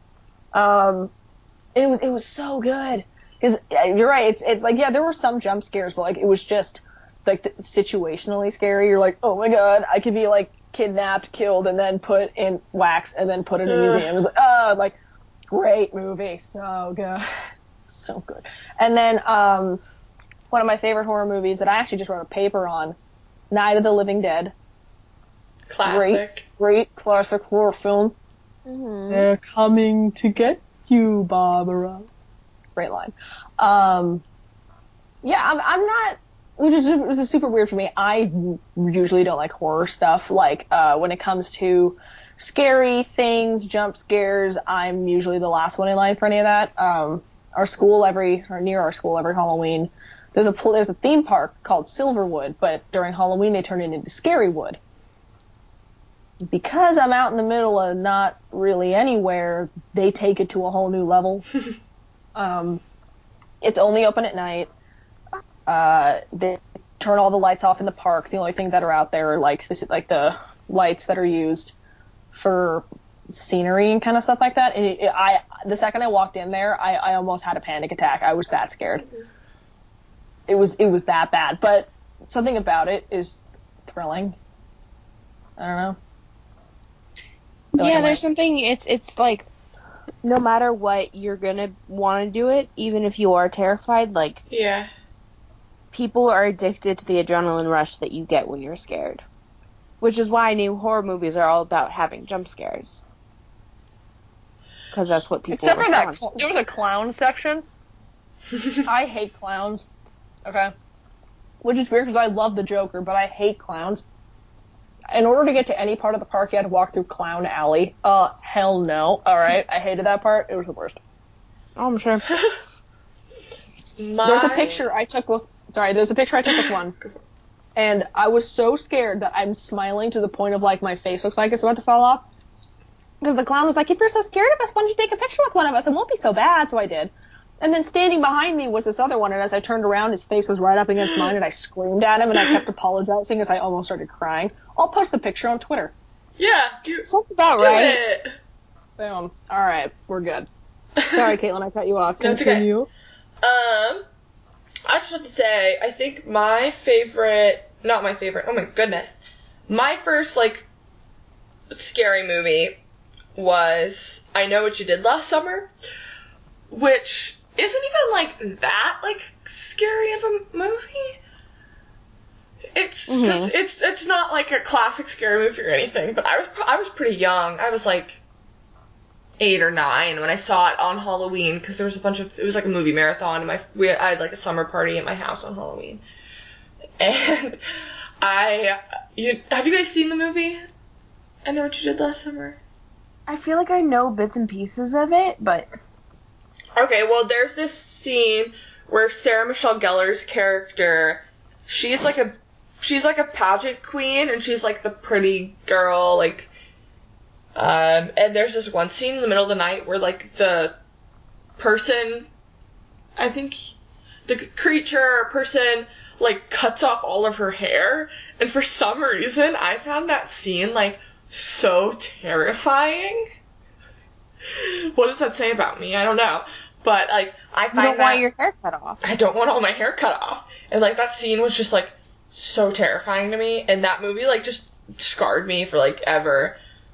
them. It was so good. Because you're right, it's like, yeah, there were some jump scares, but like it was just like situationally scary. You're like, oh my god, I could be like kidnapped, killed, and then put in wax, and then put in a museum. It was like, great movie, so good, so good. And then one of my favorite horror movies that I actually just wrote a paper on, Night of the Living Dead. Classic. Great classic horror film. Mm-hmm. They're coming to get you, Barbara. Great line. Yeah, I'm not, which is super weird for me. I usually don't like horror stuff. Like, when it comes to scary things, jump scares, I'm usually the last one in line for any of that. Near our school, every Halloween, there's a theme park called Silverwood, but during Halloween they turn it into Scarywood. Because I'm out in the middle of not really anywhere, they take it to a whole new level. It's only open at night. They turn all the lights off in the park. The only thing that are out there are like the lights that are used for scenery and kind of stuff like that. And the second I walked in there, I almost had a panic attack. I was that scared. It was that bad. But something about it is thrilling. I don't know. Yeah, there's something, it's like, no matter what, you're gonna want to do it, even if you are terrified. Like, Yeah. people are addicted to the adrenaline rush that you get when you're scared. Which is why new horror movies are all about having jump scares. Because that's what people Except for respond that, there was a clown section. I hate clowns. Okay. Which is weird because I love the Joker, but I hate clowns. In order to get to any part of the park, you had to walk through Clown Alley. Hell no. Alright, I hated that part. It was the worst. Oh, I'm sure. There's a picture I took with one. And I was so scared that I'm smiling to the point of, like, my face looks like it's about to fall off. Because the clown was like, if you're so scared of us, why don't you take a picture with one of us? It won't be so bad. So I did. And then standing behind me was this other one, and as I turned around, his face was right up against mine, and I screamed at him, and I kept apologizing as I almost started crying. I'll post the picture on Twitter. Yeah, Sounds about right. It. Boom. Alright, we're good. Sorry, Caitlin, I cut you off. No, it's okay. Continue. I just have to say, I think not my favorite, oh my goodness. My first, like, scary movie was I Know What You Did Last Summer, which isn't even, like, that, like, scary of a movie. It's, cause it's not, like, a classic scary movie or anything, but I was pretty young. I was, like, 8 or 9 when I saw it on Halloween, because there was it was like a movie marathon, and I had like a summer party at my house on Halloween. And have you guys seen the movie? I Know What You Did Last Summer? I feel like I know bits and pieces of it, but... Okay, well, there's this scene where Sarah Michelle Gellar's character, she's like a pageant queen, and she's like the pretty girl, like, and there's this one scene in the middle of the night where, like, the person, I think the creature or person, like, cuts off all of her hair, and for some reason, I found that scene, like, so terrifying. What does that say about me? I don't know. But, like, I find You don't want your hair cut off. I don't want all my hair cut off. And, like, that scene was just, like, so terrifying to me, and that movie, like, just scarred me for, like, ever.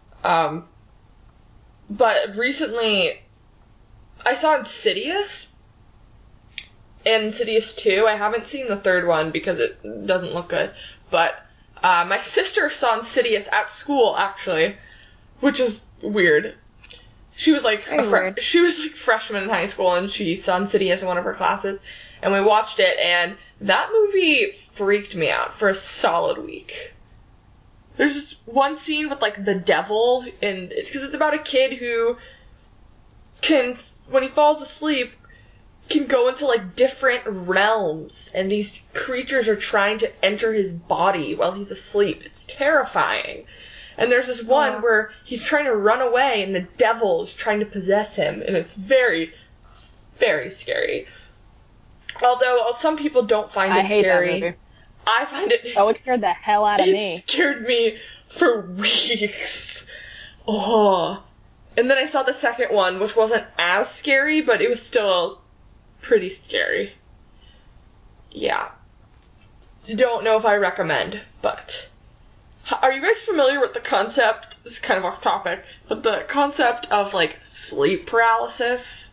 But recently, I saw Insidious, and Insidious 2. I haven't seen the third one because it doesn't look good. But my sister saw Insidious at school, actually, which is weird. She was like she was like freshman in high school, and she saw Insidious in one of her classes, and we watched it, and that movie freaked me out for a solid week. There's this one scene with, like, the devil, and it's because it's about a kid who can, when he falls asleep, can go into, like, different realms, and these creatures are trying to enter his body while he's asleep. It's terrifying. And there's this one where he's trying to run away, and the devil is trying to possess him, and it's very, very scary. Although some people don't find it scary. That movie. I find it... Oh, it scared the hell out of me. It scared me for weeks. Oh. And then I saw the second one, which wasn't as scary, but it was still pretty scary. Yeah. Don't know if I recommend, but... Are you guys familiar with the concept, this is kind of off topic, but the concept of, like, sleep paralysis?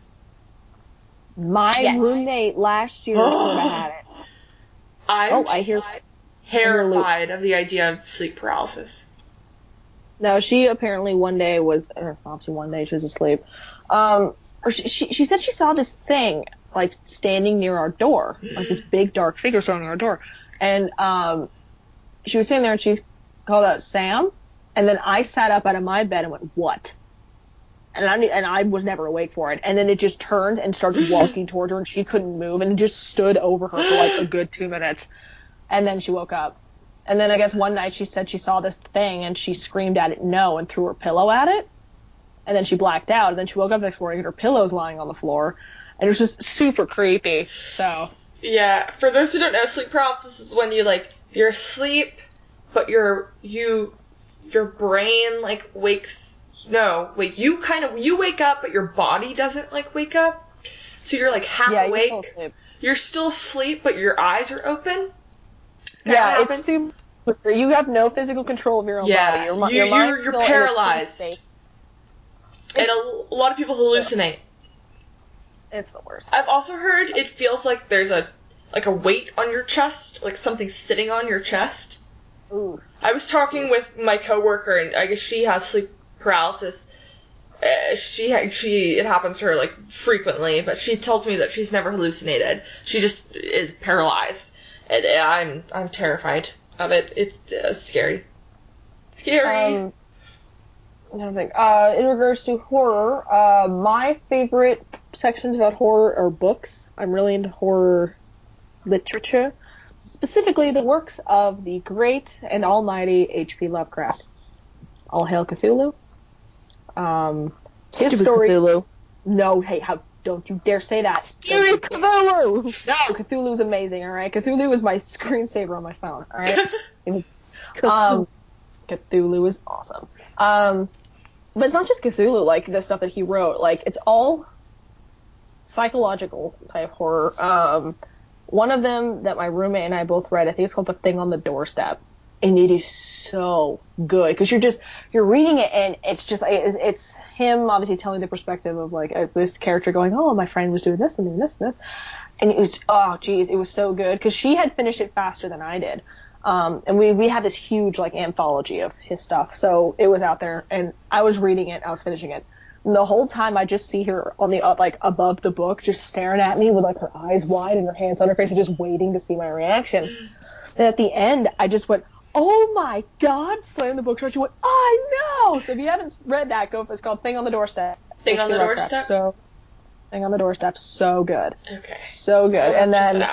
My roommate last year sort of had it. I'm terrified of the idea of sleep paralysis. No, she apparently one day she was asleep. She said she saw this thing like standing near our door, like this big dark figure standing near our door. And she was sitting there and she called out Sam, and then I sat up out of my bed and went, what? And I was never awake for it. And then it just turned and started walking towards her, and she couldn't move, and it just stood over her for like a good 2 minutes. And then she woke up. And then I guess one night she said she saw this thing, and she screamed at it no and threw her pillow at it. And then she blacked out, and then she woke up next morning and her pillow's lying on the floor. And it was just super creepy. So. Yeah, for those who don't know, sleep paralysis is when you're asleep, but your brain, wakes. No, wait, you wake up, but your body doesn't, wake up. So you're, half awake. You're still asleep, but your eyes are open. Yeah, it's super. You have no physical control of your own body. Your mind's you're paralyzed. And a lot of people hallucinate. It's the worst. I've also heard it feels like there's a weight on your chest, like something sitting on your chest. Ooh. I was talking with my coworker, and I guess she has sleep paralysis. It happens to her frequently, but she tells me that she's never hallucinated. She just is paralyzed, and I'm terrified of it. It's scary. Scary. I don't think. In regards to horror, my favorite sections about horror are books. I'm really into horror literature, specifically the works of the great and almighty H.P. Lovecraft. All hail Cthulhu. His stories. Cthulhu. No, hey, don't you dare say that. Scary Cthulhu! No, Cthulhu's amazing, alright? Cthulhu is my screensaver on my phone, alright? Cthulhu is awesome. But it's not just Cthulhu, the stuff that he wrote. It's all psychological type horror. One of them that my roommate and I both read, I think it's called The Thing on the Doorstep. And it is so good. Because you're reading it and it's him obviously telling the perspective of this character going, oh, my friend was doing this and doing this and this. And it was, oh geez, it was so good. Because she had finished it faster than I did. And we had this huge anthology of his stuff. So it was out there and I was reading it, I was finishing it. And the whole time I just see her on the, above the book, just staring at me with her eyes wide and her hands on her face and just waiting to see my reaction. And at the end, I just went, oh my god, slammed the book shut. She went, I know! So if you haven't read that, go for it. It's called Thing on the Doorstep. Thing on the Doorstep? Thing on the Doorstep, so good. Okay. So good. And then,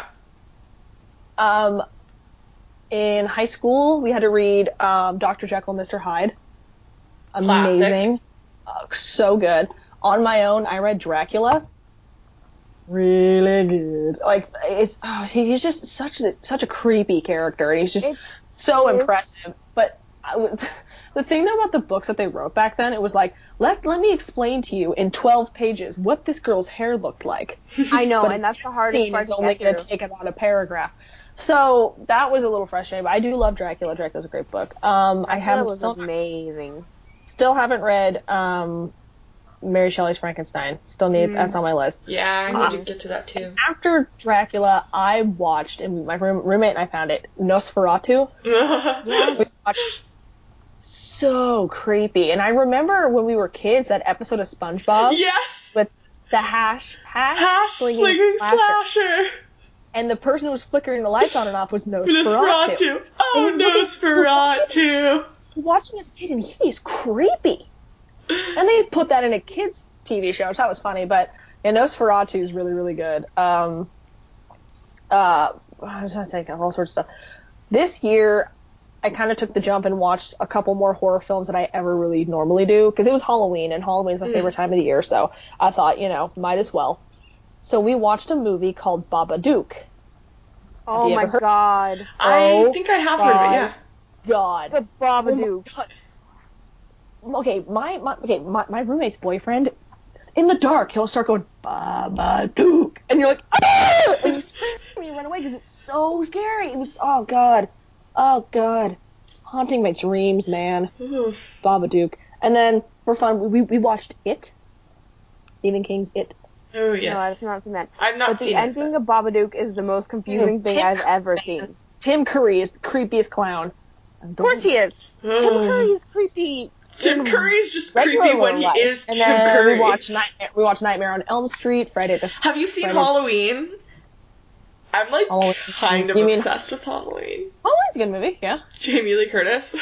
in high school, we had to read Dr. Jekyll and Mr. Hyde. Amazing. So good. On my own, I read Dracula. Really good. He's just such a creepy character, and he's just so impressive. But the thing though about the books that they wrote back then, it was let me explain to you in 12 pages what this girl's hair looked like. I know, and that's the hardest part. It's only going to take about a paragraph. So that was a little frustrating, but I do love Dracula. Dracula's a great book. Amazing. Still haven't read Mary Shelley's Frankenstein. Still need that's on my list. Yeah, I need to get to that too. After Dracula, I watched, and my roommate and I found it, Nosferatu. Yes. We watched, so creepy. And I remember when we were kids, that episode of SpongeBob. Yes! With the hash slinging slasher. And the person who was flickering the lights on and off was Nosferatu. Oh, Nosferatu! Watching as a kid, and he is creepy. And they put that in a kids' TV show, which that was funny. But yeah, Nosferatu is really, really good. I was trying to think of all sorts of stuff. This year, I kind of took the jump and watched a couple more horror films that I ever really normally do, because it was Halloween, and Halloween is my favorite time of the year. So I thought, might as well. So we watched a movie called Babadook. Oh my god. I think I have heard of it, yeah. God. The Babadook. Oh my roommate's boyfriend, in the dark, he'll start going, Babadook. And you're like, ah! And you scream and you run away because it's so scary. It was, oh god. Haunting my dreams, man. Oof. Babadook. And then, for fun, we watched It. Stephen King's It. Oh, yes. No, I've not seen that. I've not seen it. But the ending of Babadook is the most confusing thing I've ever seen. Tim Curry is the creepiest clown. Of course he is. Tim Curry is creepy Tim Curry's just regular creepy when life. he is And Tim then Curry. we watched Nightmare on Elm Street, Have you seen Halloween? I'm like kind of obsessed with Halloween. Halloween's a good movie, yeah. Jamie Lee Curtis.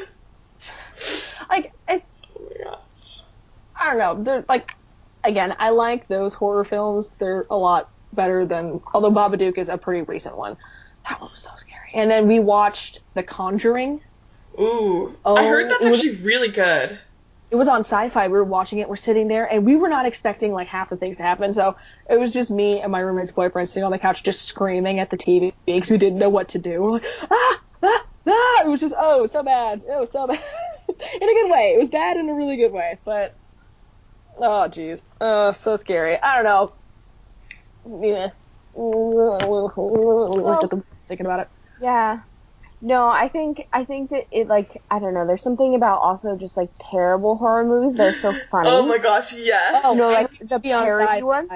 Like, it's, Oh my gosh. I don't know, they're like, again, I like those horror films. They're a lot better than, although Babadook is a pretty recent one. That one was so scary. And then we watched The Conjuring. Ooh, I heard that's actually really good. It was on Sci-Fi. We were watching it. We're sitting there, and we were not expecting like half the things to happen. So it was just me and my roommate's boyfriend sitting on the couch, just screaming at the TV because we didn't know what to do. We're like, ah, ah, ah! It was just so bad, so bad, in a good way. It was bad in a really good way, but oh jeez, so scary. I don't know. Yeah. Thinking about it. Yeah. No, I think that it, like, I don't know, there's something about also just like terrible horror movies that are so funny. Oh my gosh, yes. You know, like the parody ones.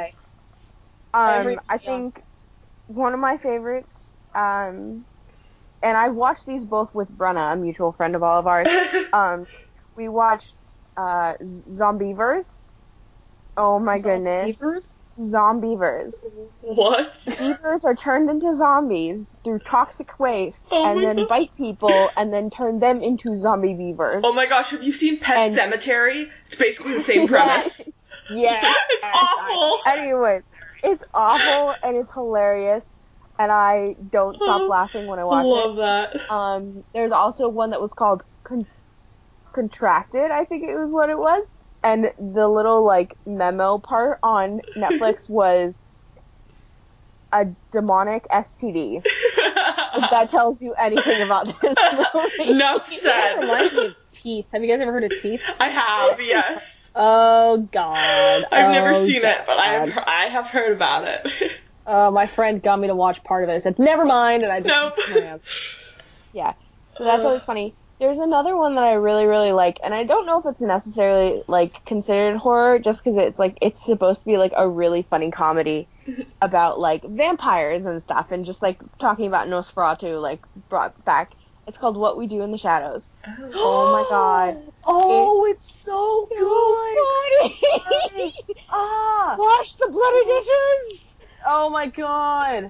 I I think one of my favorites, and I watched these both with Brenna, a mutual friend of all of ours. We watched Zombievers. Oh my goodness. Zombievers. What? Beavers are turned into zombies through toxic waste and then bite people and then turn them into zombie beavers. Oh my gosh, have you seen Pet Sematary? It's basically the same premise. Yeah. It's awful. Anyway, it's awful and it's hilarious and I don't stop laughing when I watch it. I love that. There's also one that was called Contracted, I think it was what it was. And the little, like, memo part on Netflix was a demonic STD. If that tells you anything about this movie. Enough said. That reminds me of Teeth. Have you guys ever heard of Teeth? I have, yes. Oh God. I've never seen it, but I have heard about it. My friend got me to watch part of it. I said, never mind, and I just Nope. Yeah. So that's always funny. There's another one that I really, really like, and I don't know if it's necessarily, like, considered horror, just because it's, like, it's supposed to be, like, a really funny comedy about, like, vampires and stuff, and just, like, talking about Nosferatu, like, brought back. It's called What We Do in the Shadows. Oh my god. Oh, it's so good! Wash the bloody dishes! Oh my god.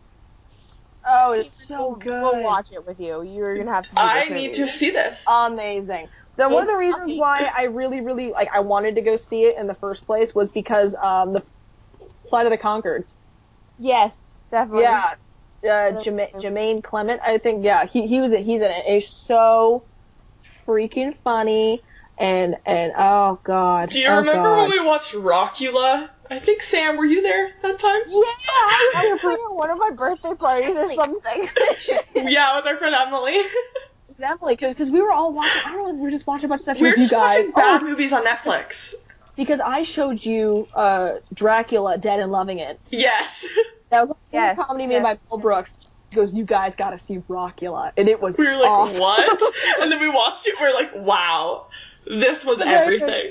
Oh, it's so good. We'll watch it with you. You're gonna have to see I this need movie. to see this. Amazing. One of the reasons why I really, really, like, I wanted to go see it in the first place was because, the Flight of the Conchords. Yes, definitely. Yeah. Jermaine Clement, I think, yeah, he's in it. It's so freaking funny, and oh god. Do you remember when we watched Rockula? I think, Sam, were you there that time? Yeah, I was playing at one of my birthday parties or something. Yeah, with our friend Emily. Exactly, because we were all watching, I don't know, we were just watching a bunch of stuff We were with you just guys. watching bad movies on Netflix. Because I showed you Dracula, Dead and Loving It. Yes. That was a comedy made by Mel Brooks. He goes, you guys gotta see Rockula. And it was We were like, awesome. what? And then we watched it, we were like, wow. This was everything.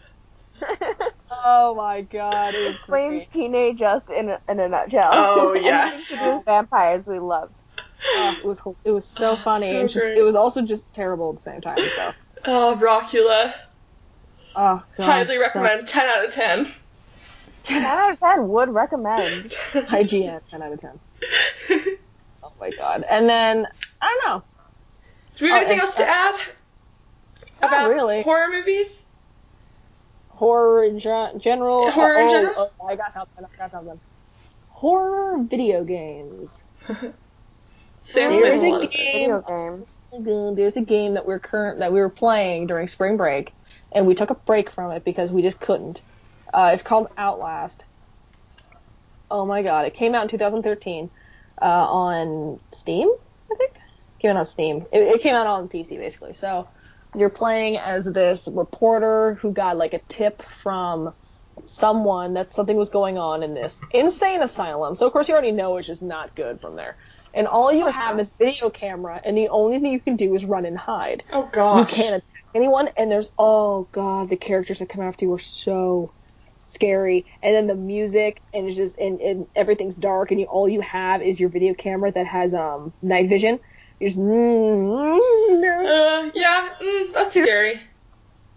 Oh my god, it was Explains great. teenage us in a nutshell. Oh, yes. Anything to do with vampires we love. It was so funny, so and just great. it was also just terrible at the same time. So. Oh, Rockula. Oh god. Highly recommend. 10 out of 10. 10 out of 10 would recommend. IGN, 10 out of 10. Oh my god. And then, I don't know. Do we have anything else to add? About really. horror movies? Horror in general? Horror in general? Oh, I got something. Horror video games. There's a video games. There's a game that we were playing during spring break, and we took a break from it because we just couldn't. It's called Outlast. Oh my god, it came out in 2013 on Steam, I think. Came out on Steam. It came out on PC basically. So you're playing as this reporter who got like a tip from someone that something was going on in this insane asylum. So of course you already know it's just not good from there. And all you have is video camera, and the only thing you can do is run and hide. Oh gosh. You can't attack anyone, and oh god, the characters that come after you are so scary. And then the music, and it's just, and everything's dark, and all you have is your video camera that has night vision. You're just, that's scary.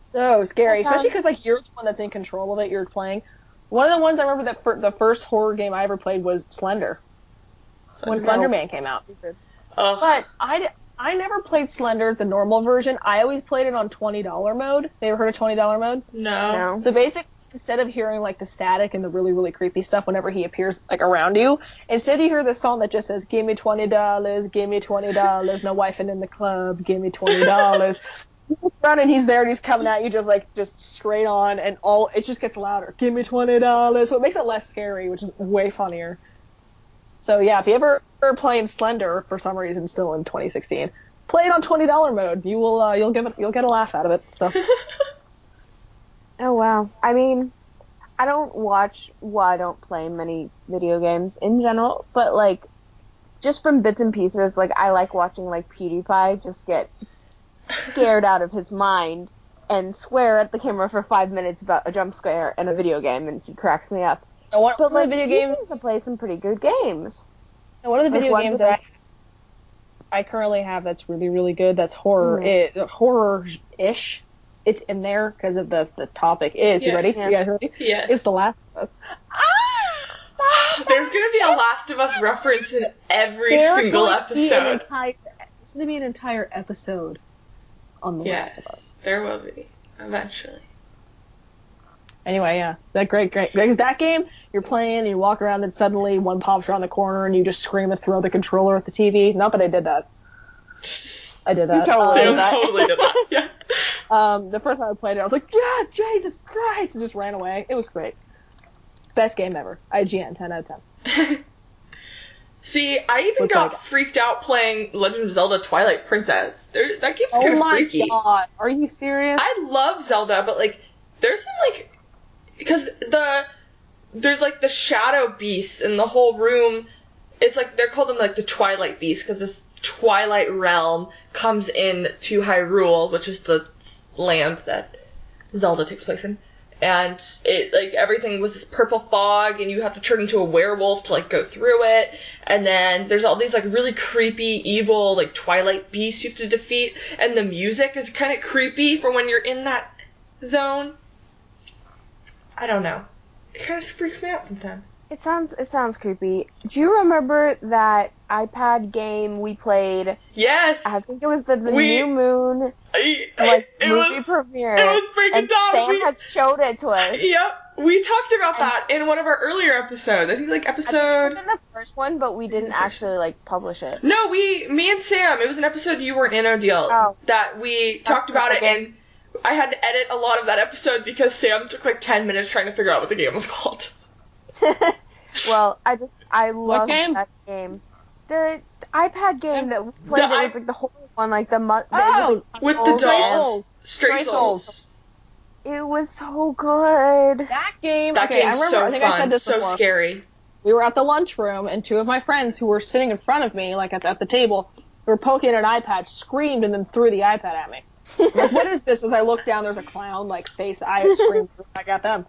So scary, That sounds- especially because like you're the one that's in control of it. You're playing. One of the ones I remember that the first horror game I ever played was Slender. When Slender Man came out. Ugh. But I never played Slender, the normal version. I always played it on $20 mode. Have you ever heard of $20 mode? No. So basically, instead of hearing like the static and the really, really creepy stuff whenever he appears like around you, instead you hear this song that just says, "Give me $20, give me $20, no wifing in the club, give me $20." You look around and he's there and he's coming at you just straight on, and it just gets louder. Give me $20. So it makes it less scary, which is way funnier. So yeah, if you ever are playing Slender for some reason still in 2016, play it on $20 mode. You'll get a laugh out of it. So Oh wow. I mean, I don't play many video games in general, but like just from bits and pieces, like I like watching like PewDiePie just get scared out of his mind and swear at the camera for 5 minutes about a jump scare in a video game, and he cracks me up. one But of the like, video he games, seems to play some pretty good games. one of the video Like, games that I currently have that's really, really good. That's horror-ish. It's in there because of the topic is. Yeah. You ready? Yeah. You guys ready? Yes. It's The Last of Us. There's gonna be a Last of Us reference in every single episode. There's going to be an entire episode on The Last of Us. Yes, there will be eventually. Anyway, yeah, great. Because that game, you're playing, and you walk around, and suddenly one pops around the corner, and you just scream and throw the controller at the TV. Not that I did that. I did that. Sam totally did that. Yeah. The first time I played it, I was like, yeah, Jesus Christ, and just ran away. It was great. Best game ever. IGN, 10 out of 10. See, I even got freaked out playing Legend of Zelda Twilight Princess. That game's kind of freaky. Oh my god, are you serious? I love Zelda, but like, there's some like, because there's like the shadow beasts in the whole room. It's like, they're called them like the Twilight Beasts, because this Twilight realm comes in to Hyrule, which is the land that Zelda takes place in. And it, like, everything was this purple fog, and you have to turn into a werewolf to, like, go through it. And then there's all these, like, really creepy, evil, like, Twilight beasts you have to defeat. And the music is kind of creepy for when you're in that zone. I don't know. It kind of freaks me out sometimes. It sounds creepy. Do you remember that iPad game we played? Yes! I think it was the New Moon movie premiere. It was freaking and Sam had showed it to us. Yep, we talked about that in one of our earlier episodes. I think like episode. I think it was in the first one, but we didn't actually like publish it. No, me and Sam. It was an episode you weren't in, Odile, that we talked about it, and I had to edit a lot of that episode because Sam took like 10 minutes trying to figure out what the game was called. Well, I love that game. The iPad game that we played, it was like the whole one, like the with the dolls, Stray Souls. It was so good. That game. That game's I remember. so I think fun, I said this so before. scary. We were at the lunchroom, and two of my friends who were sitting in front of me, like at the table, who were poking at an iPad, screamed and then threw the iPad at me. I'm like, what is this? As I look down, there's a clown like face. I screamed. I got them.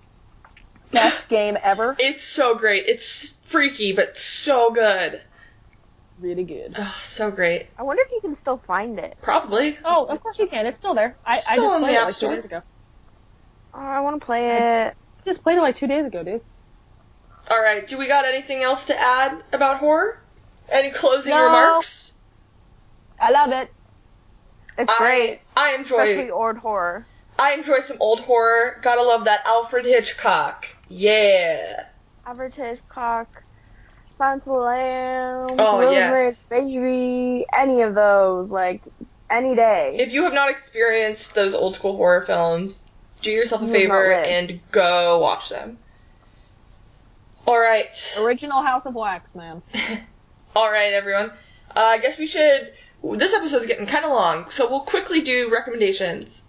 Best game ever. It's so great. It's freaky, but so good. Really good. Oh, so great. I wonder if you can still find it. Probably. Oh, of course you can. It's still there. I just still in played the it App like 2 Store. days ago. Oh, I want to play it. I just played it like 2 days ago, dude. All right. Do we got anything else to add about horror? Any closing remarks? I love it. It's great. I enjoy Especially old horror. I enjoy some old horror. Gotta love that Alfred Hitchcock. Yeah. Alfred Hitchcock, Silence of the Lambs, Oh, Rosemary's yes. Baby, any of those, like, any day. If you have not experienced those old school horror films, do yourself a You have favor not lived. and go watch them. Alright. Original House of Wax, man. Alright, everyone. I guess we should... This episode's getting kind of long, so we'll quickly do recommendations.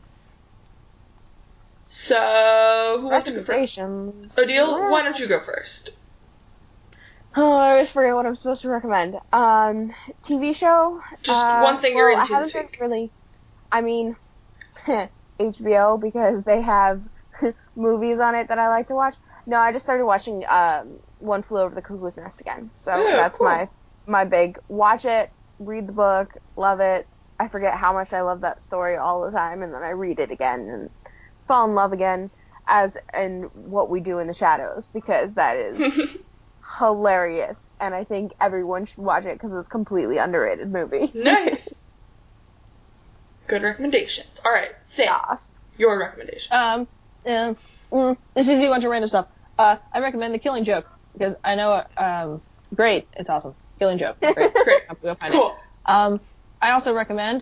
So, who wants to go first? Recommendations. Odile, why don't you go first? Oh, I always forget what I'm supposed to recommend. TV show? Just one thing you're into I this haven't week. really... I mean, HBO, because they have movies on it that I like to watch. No, I just started watching One Flew Over the Cuckoo's Nest again. So Yeah, that's cool. my big watch it, read the book, love it, I forget how much I love that story all the time, and then I read it again and fall in love again, as in What We Do in the Shadows, because that is hilarious, and I think everyone should watch it because it's a completely underrated movie. Nice. Good recommendations. All right, Sam, Yes. your recommendation. This is gonna be a bunch of random stuff. I recommend The Killing Joke because I know great, it's awesome. Killing Joke, great. Great. I'll go find Cool. it. I also recommend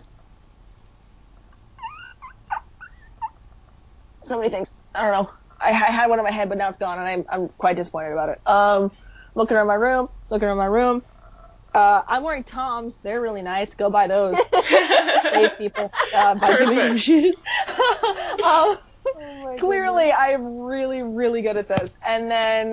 so many things. I don't know. I had one in my head, but now it's gone, and I'm quite disappointed about it. Looking around my room. I'm wearing Toms. They're really nice. Go buy those. Save people by giving them shoes. Oh my Clearly, goodness. I'm really, really good at this. And then,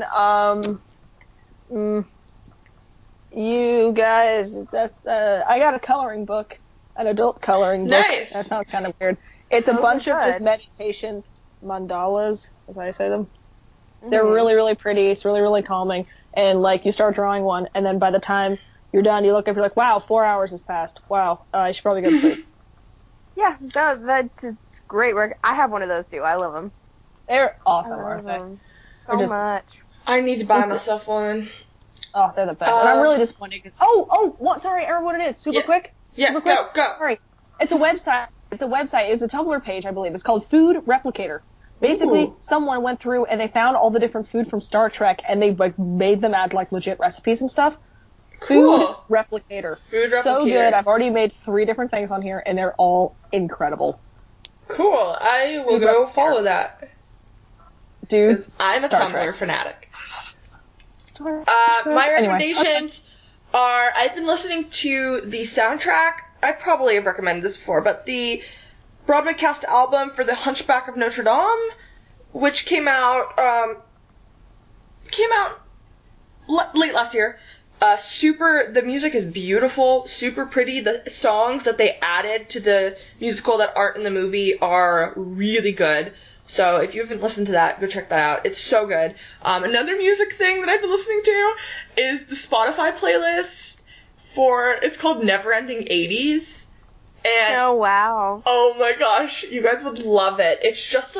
you guys, I got a coloring book, an adult coloring book. Nice. That sounds kind of weird. It's a Those bunch are of just good. meditation mandalas, as I say them. They're really, really pretty. It's really, really calming. And, like, you start drawing one, and then by the time you're done, you look up, you're like, wow, 4 hours has passed. Wow, I should probably go to sleep. Yeah, that's great work. I have one of those too. I love them. They're I awesome, love aren't they? them so They're just- much. I need to buy myself one. Oh, they're the best. And I'm really disappointed. Sorry, I remember what it is. Super Yes. quick? Yes, Super quick? go. Sorry. It's a website. It's a Tumblr page, I believe. It's called Food Replicator. Basically, Ooh. someone went through and they found all the different food from Star Trek and they like made them as like legit recipes and stuff. Cool. Food Replicator. Food So Replicator. good. I've already made 3 different things on here and they're all incredible. Cool. I will Food go Replicator. follow that. Dude. Because I'm a Star Tumblr Trek. fanatic. Star My Anyway, recommendations are, I've been listening to the soundtrack. I probably have recommended this before, but the Broadway cast album for The Hunchback of Notre Dame, which came out late last year. The music is beautiful, super pretty. The songs that they added to the musical that aren't in the movie are really good. So if you haven't listened to that, go check that out. It's so good. Another music thing that I've been listening to is the Spotify playlist it's called Neverending 80s. And Oh wow. oh my gosh, you guys would love it. It's just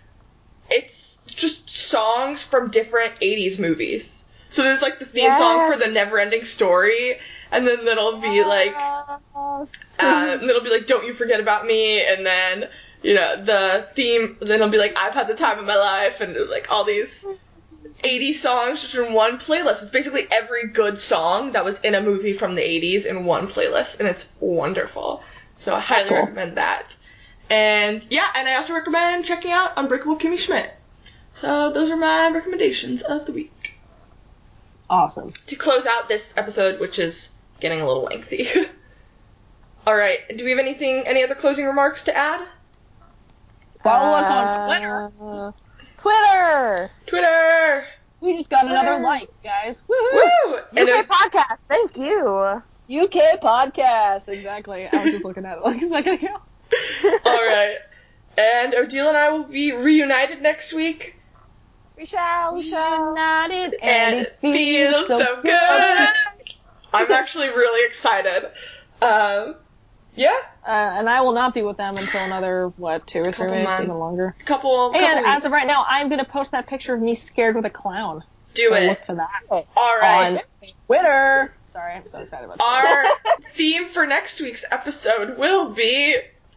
songs from different 80s movies. So there's like the theme song for the Neverending Story, and then it'll be like, it'll be like, Don't You Forget About Me, and then, the theme, then it'll be like, I've Had the Time of My Life, and like all these 80 songs just in one playlist. It's basically every good song that was in a movie from the 80s in one playlist, and it's wonderful. So I highly recommend that. And yeah, and I also recommend checking out Unbreakable Kimmy Schmidt. So those are my recommendations of the week. Awesome. To close out this episode, which is getting a little lengthy. Alright, do we have any other closing remarks to add? Follow us on Twitter. Twitter! We just got another like, guys. Woohoo! Woo! UK podcast. Thank you. UK podcast. Exactly. I was just looking at it like a second ago. Alright. And Odile and I will be reunited next week. We shall. United And it feels so good. I'm actually really excited. Yeah. And I will not be with them until another, 2 or 3 Couple weeks, months. even longer. Couple And weeks. as of right now, I'm going to post that picture of me scared with a clown. Do it. Look for that. Alright. On Twitter. Sorry, I'm so excited about Our theme for next week's episode will be...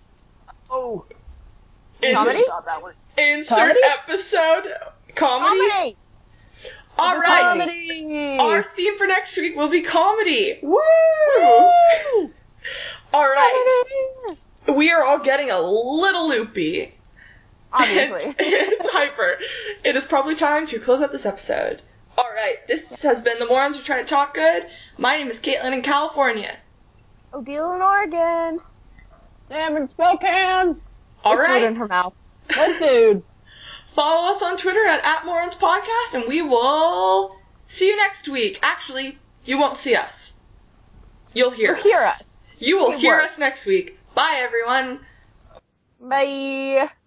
Comedy? Insert Comedy? episode. Comedy? Alright. Comedy. Our theme for next week will be comedy. Woo! Alright. We are all getting a little loopy. Obviously. It's hyper. It is probably time to close out this episode. Alright, this has been The Morons Who Try to Talk Good. My name is Caitlin in California. Odile in Oregon. Sam in Spokane. Alright. Food in her mouth. What dude? Follow us on Twitter at Morons Podcast, and we will see you next week. Actually, you won't see us. You'll hear us. Hear us. You will It hear works. us next week. Bye, everyone. Bye.